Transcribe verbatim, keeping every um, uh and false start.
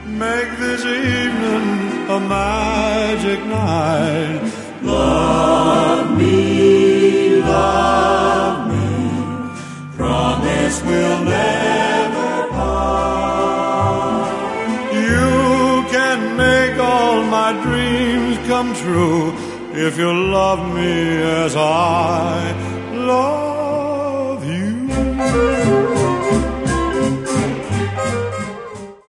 Make this evening a magic night. Love me, love me. Promise we'll never part. You can make all my dreams come true if you love me as I